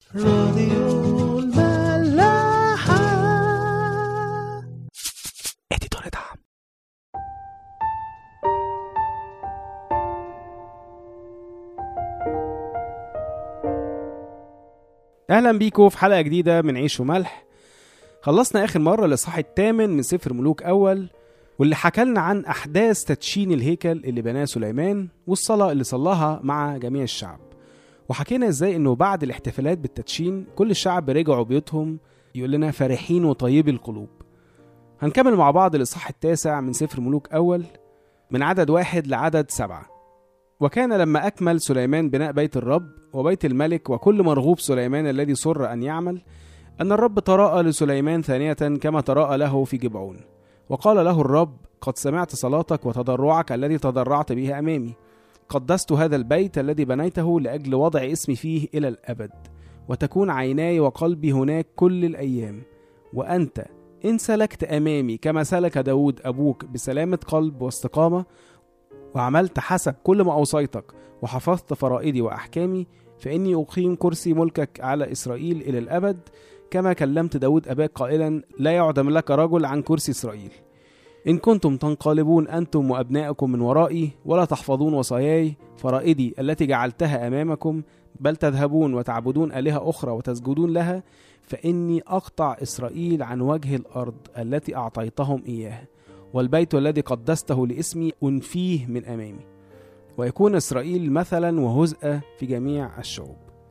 راديو الملاحة. اديتور دعم. اهلا بيكم في حلقة جديدة من عيش وملح. خلصنا اخر مرة الاصحاح 8 من سفر ملوك اول، واللي حكالنا عن احداث تدشين الهيكل اللي بناه سليمان والصلاة اللي صلاها مع جميع الشعب. وحكينا ازاي انه بعد الاحتفالات بالتدشين كل الشعب رجعوا بيوتهم يقول لنا فرحين وطيبي القلوب. هنكمل مع بعض الاصحاح 9 من سفر ملوك اول من عدد 1 لعدد 7. وكان لما أكمل سليمان بناء بيت الرب وبيت الملك وكل مرغوب سليمان الذي سر أن يعمل، أن الرب تراءى لسليمان ثانية كما تراءى له في جبعون، وقال له الرب: قد سمعت صلاتك وتضرعك الذي تضرعت به أمامي. قدست هذا البيت الذي بنيته لأجل وضع اسمي فيه إلى الأبد، وتكون عيناي وقلبي هناك كل الأيام. وأنت إن سلكت أمامي كما سلك داود أبوك بسلامة قلب واستقامة، وعملت حسب كل ما أوصيتك وحفظت فرائدي وأحكامي، فإني أقيم كرسي ملكك على إسرائيل إلى الأبد، كما كلمت داود أباك قائلا: لا يعدم لك رجل عن كرسي إسرائيل. إن كنتم تنقلبون أنتم وأبنائكم من ورائي ولا تحفظون وصاياي فرائدي التي جعلتها أمامكم، بل تذهبون وتعبدون آلهة أخرى وتسجدون لها، فإني أقطع إسرائيل عن وجه الأرض التي أعطيتهم إياها، والبيت الذي قدسته لاسمي أنفيه من أمامي، ويكون إسرائيل مثلا وهزء في جميع الشعوب.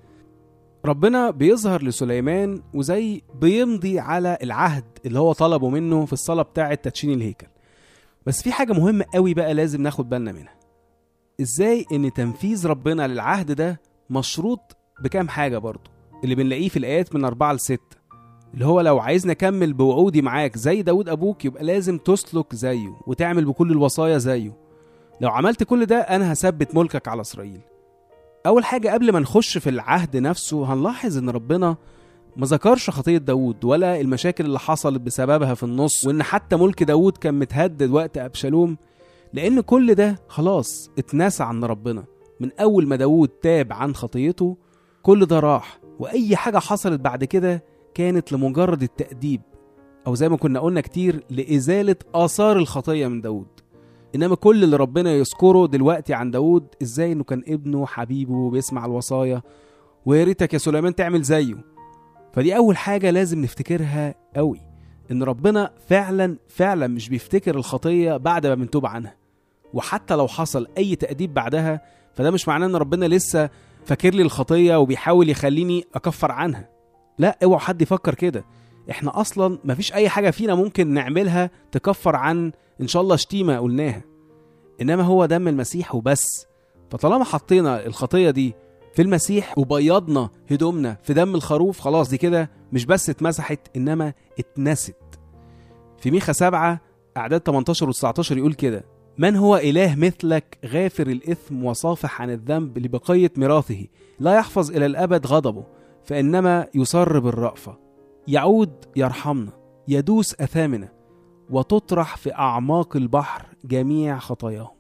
ربنا بيظهر لسليمان وزي بيمضي على العهد اللي هو طلبه منه في الصلاة بتاعة تدشين الهيكل. بس في حاجة مهمة قوي بقى لازم ناخد بالنا منها: إزاي إن تنفيذ ربنا للعهد ده مشروط بكام حاجة برضو، اللي بنلاقيه في الآيات من 4-6، اللي هو لو عايز نكمل بوعودي معاك زي داود أبوك يبقى لازم تسلك زيه وتعمل بكل الوصايا زيه. لو عملت كل ده أنا هثبت ملكك على إسرائيل. أول حاجة قبل ما نخش في العهد نفسه هنلاحظ إن ربنا ما ذكرش خطية داود ولا المشاكل اللي حصلت بسببها في النص، وإن حتى ملك داود كان متهدد وقت أبشالوم، لأن كل ده خلاص اتنسى عن ربنا. من أول ما داود تاب عن خطيته كل ده راح، وأي حاجة حصلت بعد كده كانت لمجرد التأديب، أو زي ما كنا قلنا كتير لإزالة آثار الخطية من داود. إنما كل اللي ربنا يذكره دلوقتي عن داود إزاي إنه كان ابنه حبيبه بيسمع الوصايا، وياريتك يا سليمان تعمل زيه. فدي أول حاجة لازم نفتكرها قوي، إن ربنا فعلا مش بيفتكر الخطية بعد ما بنتوب عنها. وحتى لو حصل أي تأديب بعدها فده مش معناه إن ربنا لسه فاكر لي الخطية وبيحاول يخليني أكفر عنها. لا، اوعى حد يفكر كده. احنا اصلا مفيش اي حاجة فينا ممكن نعملها تكفر عن ان شاء الله شتيمة قلناها، انما هو دم المسيح وبس. فطالما حطينا الخطية دي في المسيح وبيضنا هدومنا في دم الخروف، خلاص دي كده مش بس اتمسحت انما اتنست. في ميخا 7 اعداد 18-19 يقول كده: من هو إله مثلك غافر الإثم وصافح عن الذنب لبقية ميراثه، لا يحفظ إلى الأبد غضبه، فإنما يصر بالرأفة، يعود يرحمنا، يدوس أثامنا، وتطرح في أعماق البحر جميع خطاياهم.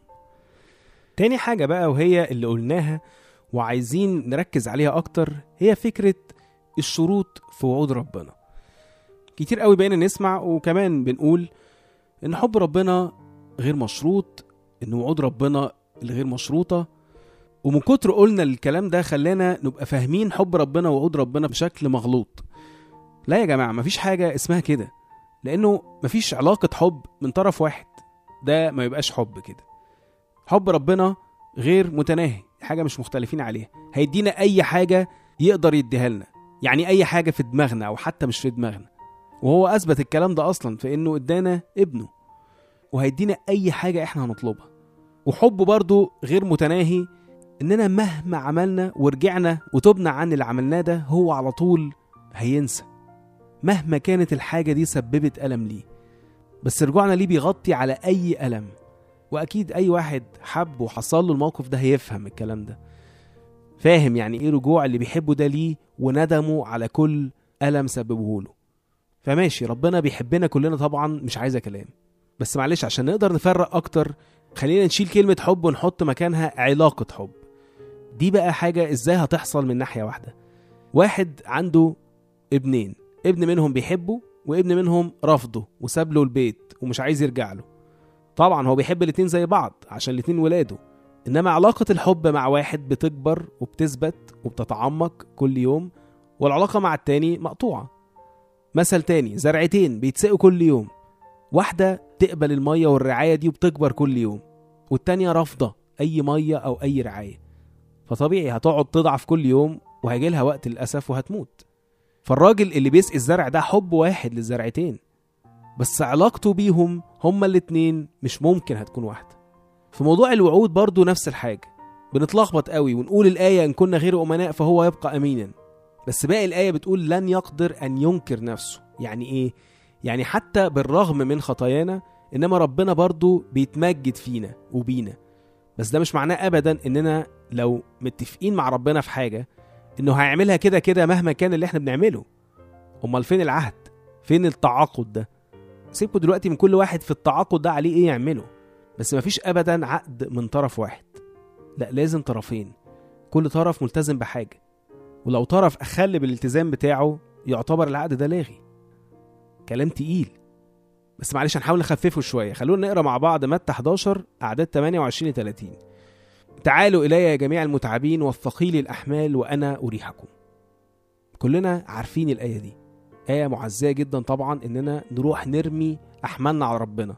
تاني حاجة بقى وهي اللي قلناها وعايزين نركز عليها أكتر، هي فكرة الشروط في وعود ربنا. كتير قوي بقينا نسمع وكمان بنقول إن حب ربنا غير مشروط، إن وعود ربنا الغير مشروطة، ومن كتر قلنا الكلام ده خلانا نبقى فاهمين حب ربنا ووعود ربنا بشكل مغلوط. لا يا جماعة، مفيش حاجة اسمها كده، لأنه مفيش علاقة حب من طرف واحد، ده ما يبقاش حب كده. حب ربنا غير متناهي، حاجة مش مختلفين عليها، هيدينا أي حاجة يقدر يديها لنا، يعني أي حاجة في دماغنا أو حتى مش في دماغنا، وهو أثبت الكلام ده أصلا في إنه إدانا ابنه، وهيدينا أي حاجة إحنا هنطلبها. وحبه برضو غير متناهي، إننا مهما عملنا ورجعنا وتوبنا عن اللي عملناه ده هو على طول هينسى، مهما كانت الحاجة دي سببت ألم ليه، بس رجوعنا ليه بيغطي على أي ألم. وأكيد أي واحد حب وحصل له الموقف ده هيفهم الكلام ده، فاهم يعني إيه رجوع اللي بيحبه ده ليه وندمه على كل ألم سببه له. فماشي، ربنا بيحبنا كلنا طبعا، مش عايزة كلام، بس معلش عشان نقدر نفرق أكتر خلينا نشيل كلمة حب ونحط مكانها علاقة حب. دي بقى حاجة إزاي هتحصل من ناحية واحدة، واحد عنده ابنين، ابن منهم بيحبه وابن منهم رفضه وساب له البيت ومش عايز يرجع له. طبعا هو بيحب الاتنين زي بعض عشان الاتنين ولاده، انما علاقة الحب مع واحد بتكبر وبتثبت وبتتعمق كل يوم، والعلاقة مع التاني مقطوعة. مثل تاني، زرعتين بيتسقوا كل يوم، واحدة تقبل المية والرعاية دي وبتكبر كل يوم، والتانية رافضة اي مية او اي رعاية، فطبيعي هتقعد تضعف كل يوم وهيجيلها وقت للأسف وهتموت. فالراجل اللي بيسقي الزرع ده حب واحد للزرعتين، بس علاقته بيهم هما الاتنين مش ممكن هتكون واحدة. في موضوع الوعود برضو نفس الحاجة، بنتلخبط قوي ونقول الآية إن كنا غير أمناء فهو يبقى أمينا، بس باقي الآية بتقول لن يقدر أن ينكر نفسه. يعني إيه؟ يعني حتى بالرغم من خطايانا إنما ربنا برضو بيتمجد فينا وبينا. بس ده مش معناه أبدا إننا لو متفقين مع ربنا في حاجة إنه هيعملها كده كده مهما كان اللي إحنا بنعمله. أمال فين العهد؟ فين التعاقد ده؟ سيبكوا دلوقتي من كل واحد في التعاقد ده عليه إيه يعمله، بس مفيش أبدا عقد من طرف واحد، لا لازم طرفين، كل طرف ملتزم بحاجة، ولو طرف أخل بالالتزام بتاعه يعتبر العقد ده لاغي. كلام تقيل، بس معلش هنحاول نخففه شوية. خلونا نقرأ مع بعض متى 11 أعداد 28-30. تعالوا إلي يا جميع المتعبين والثقيل الأحمال وأنا أريحكم. كلنا عارفين الآية دي، آية معزية جدا طبعا إننا نروح نرمي أحمالنا على ربنا،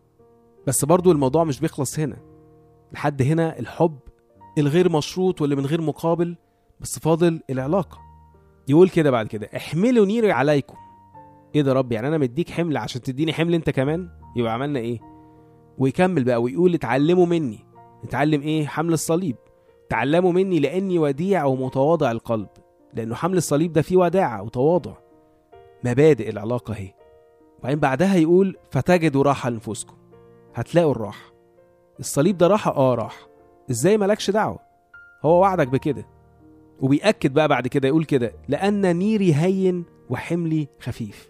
بس برضو الموضوع مش بيخلص هنا. لحد هنا الحب الغير مشروط واللي من غير مقابل، بس فاضل العلاقة. يقول كده بعد كده احملوا نيري عليكم. ايه ده رب؟ يعني انا مديك حمل عشان تديني حمل انت كمان؟ يبقى عملنا ايه؟ ويكمل بقى ويقول اتعلموا مني. نتعلم ايه؟ حمل الصليب. تعلموا مني لاني وديع ومتواضع القلب، لانه حمل الصليب ده فيه وداعة وتواضع. مبادئ العلاقة اهي. وبعدين بعدها يقول فتجدوا راحة لنفسكم. هتلاقوا الراحة. الصليب ده راحة؟ راحة. ازاي؟ مالكش دعوة، هو وعدك بكده. وبيأكد بقى بعد كده يقول كده لأن نيري هين وحملي خفيف.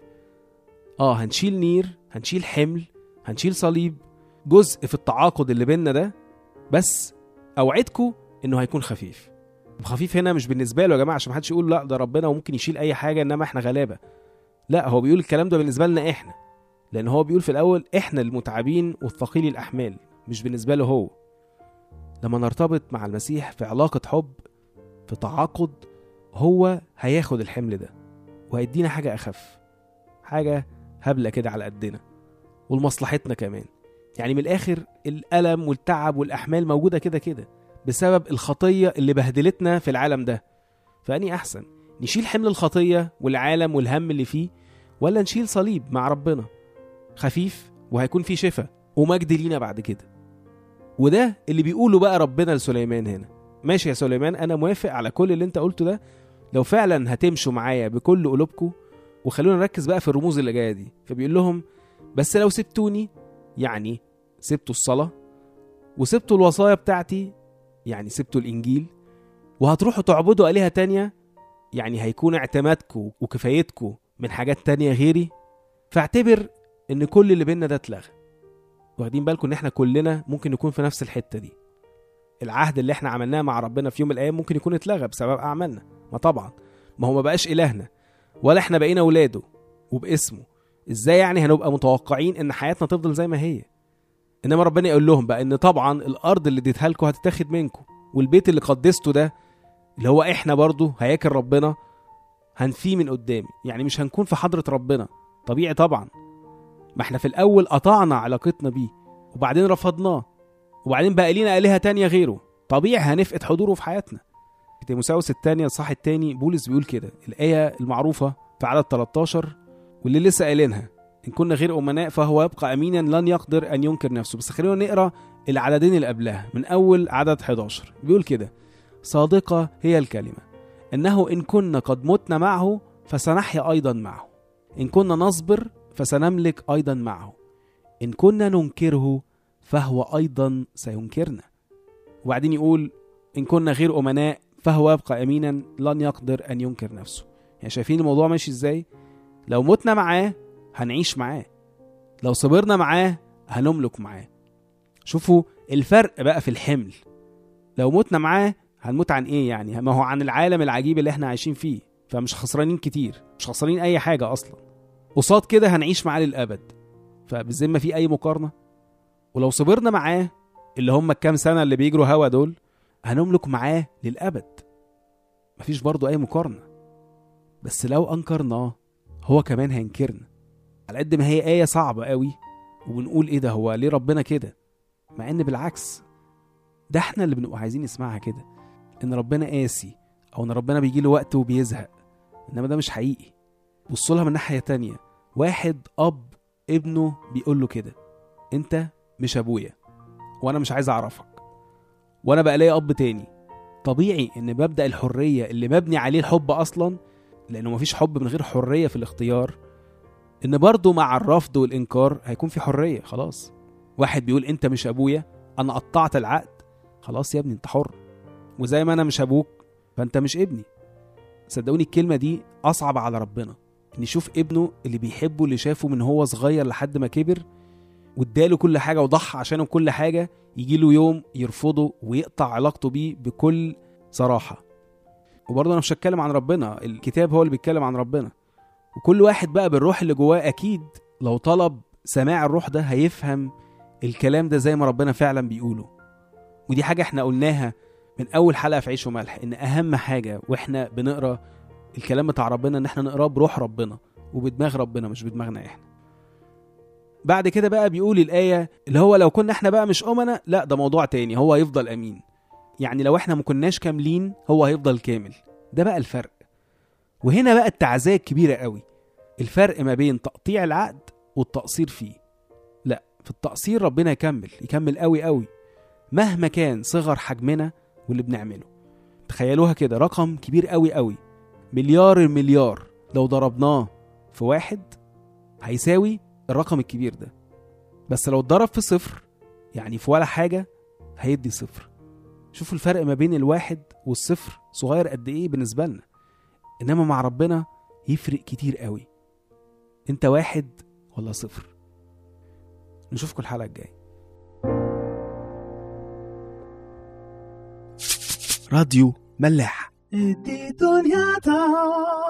هنشيل نير، هنشيل حمل، هنشيل صليب، جزء في التعاقد اللي بيننا ده، بس أوعدكم إنه هيكون خفيف. خفيف هنا مش بالنسبة له يا جماعة عشان محدش يقول لا ده ربنا وممكن يشيل أي حاجة إنما إحنا غلابة. لا، هو بيقول الكلام ده بالنسبة لنا إحنا، لأن هو بيقول في الأول إحنا المتعبين والثقيل الأحمال، مش بالنسبة له هو. لما نرتبط مع المسيح في علاقة حب، في تعاقد، هو هياخد الحمل ده وهيدينا حاجة أخف، حاجة هبلة كده على قدنا والمصلحتنا كمان. يعني من الآخر الألم والتعب والأحمال موجودة كده كده بسبب الخطية اللي بهدلتنا في العالم ده. فأني أحسن نشيل حمل الخطية والعالم والهم اللي فيه، ولا نشيل صليب مع ربنا خفيف وهيكون فيه شفاء ومجد لينا بعد كده. وده اللي بيقوله بقى ربنا لسليمان هنا. ماشي يا سليمان، أنا موافق على كل اللي انت قلته ده لو فعلا هتمشوا معايا بكل قلوبكم. وخلونا نركز بقى في الرموز اللي جاية دي. فبيقول لهم بس لو سبتوني، يعني سبتوا الصلاة وسبتوا الوصايا بتاعتي، يعني سبتوا الإنجيل، وهتروحوا تعبدوا آلهة تانية، يعني هيكون اعتمادكم وكفايتكم من حاجات تانية غيري، فاعتبر ان كل اللي بيننا ده اتلغى. واخدين بالكم ان احنا كلنا ممكن نكون في نفس الحتة دي. العهد اللي احنا عملناه مع ربنا في يوم من الايام ممكن يكون اتلغى بسبب اعمالنا. ما طبعا ما هو ما بقاش الهنا ولا احنا بقينا ولاده وباسمه. ازاي يعني هنبقى متوقعين ان حياتنا تفضل زي ما هي؟ انما ربنا يقول لهم بقى ان طبعا الارض اللي اديتها لكم هتتاخد منكم، والبيت اللي قدسته ده اللي هو احنا برضو هياكل ربنا هنفيه من قدامي، يعني مش هنكون في حضرة ربنا. طبيعي طبعا، ما احنا في الاول قطعنا علاقتنا بيه وبعدين رفضناه وبعدين بقى لينا آلهة تانية غيره، طبيعي هنفقد حضوره في حياتنا. تيموثاوس الثانية الصح الثاني بولس بيقول كده، الآية المعروفة في عدد 13 واللي لسه قايلينها إن كنا غير أمناء فهو يبقى أمينا لن يقدر أن ينكر نفسه. بس خلينا نقرأ العددين اللي قبلها من أول عدد 11. بيقول كده صادقة هي الكلمة أنه إن كنا قد متنا معه فسنحيا أيضا معه، إن كنا نصبر فسنملك أيضا معه، إن كنا ننكره فهو أيضا سينكرنا. وبعدين يقول إن كنا غير أمناء فهو يبقى أمينا لن يقدر أن ينكر نفسه. يعني شايفين الموضوع ماشي إزاي؟ لو متنا معاه هنعيش معاه، لو صبرنا معاه هنملك معاه. شوفوا الفرق بقى في الحمل. لو متنا معاه هنموت عن إيه؟ يعني ما هو عن العالم العجيب اللي احنا عايشين فيه، فمش خسرانين كتير، مش خسرانين اي حاجة اصلا. قصاد كده هنعيش معاه للابد، فبالذمة في اي مقارنة؟ ولو صبرنا معاه اللي هم الكام سنة اللي بيجروا هوا دول، هنملك معاه للابد، مفيش برضو اي مقارنة. بس لو انكرناه هو كمان هينكرنا. على قد ما هي آية صعبة قوي وبنقول ايه ده، هو ليه ربنا كده؟ مع ان بالعكس، ده احنا اللي بنبقى عايزين نسمعها كده، ان ربنا قاسي او ان ربنا بيجي له وقت وبيزهق. انما ده مش حقيقي. بصوا لها من ناحية تانية، واحد اب ابنه بيقول له كده، انت مش ابويا وانا مش عايز اعرفك، وانا بقى ليا اب تاني. طبيعي ان مبدأ الحرية اللي مبني عليه الحب اصلا، لانه مفيش حب من غير حرية في الاختيار، ان برضو مع الرفض والانكار هيكون في حرية. خلاص، واحد بيقول انت مش ابويا، انا قطعت العقد، خلاص يا ابني انت حر. وزي ما انا مش ابوك فانت مش ابني. صدقوني الكلمة دي اصعب على ربنا، ان يشوف ابنه اللي بيحبه، اللي شافه من هو صغير لحد ما كبر واداله كل حاجة وضحى عشانه كل حاجة، يجي له يوم يرفضه ويقطع علاقته بيه بكل صراحة. وبرضه انا مش هتكلم عن ربنا، الكتاب هو اللي بيتكلم عن ربنا. وكل واحد بقى بالروح اللي جواه اكيد لو طلب سماع الروح ده هيفهم الكلام ده زي ما ربنا فعلا بيقوله. ودي حاجة احنا قلناها من اول حلقة في عيش وملح، ان اهم حاجة واحنا بنقرأ الكلام بتاع ربنا ان احنا نقراه بروح ربنا وبدماغ ربنا، مش بدماغنا احنا. بعد كده بقى بيقول الآية اللي هو لو كنا احنا بقى مش أمنا، لا ده موضوع تاني، هو هيفضل أمين. يعني لو احنا مكناش كاملين هو هيفضل كامل. ده بقى الفرق. وهنا بقى التعزية الكبيرة قوي، الفرق ما بين تقطيع العقد والتقصير فيه. لا، في التقصير ربنا يكمل قوي قوي مهما كان صغر حجمنا واللي بنعمله. تخيلوها كده، رقم كبير قوي قوي، مليار المليار، لو ضربناه في واحد هيساوي الرقم الكبير ده. بس لو اتضرب في صفر، يعني في ولا حاجة، هيدي صفر. شوفوا الفرق ما بين الواحد والصفر صغير قد ايه بالنسبة لنا، انما مع ربنا يفرق كتير قوي. انت واحد ولا صفر؟ نشوفكم الحلقة الجاية. راديو ملاح. دي دنيا